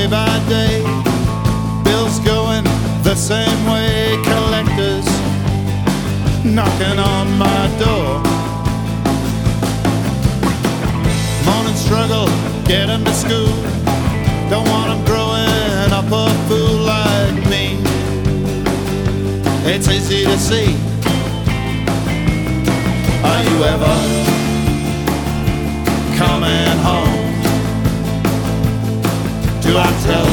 by day. Bills going the same way, collectors knocking on my door. Morning struggle, get 'em to school. Don't want 'em growing up a fool like me. It's easy to see. Are you ever coming home? Do I tell